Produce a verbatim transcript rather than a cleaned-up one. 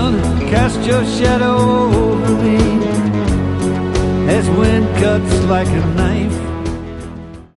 sun, cast your shadow over me as wind cuts like a knife.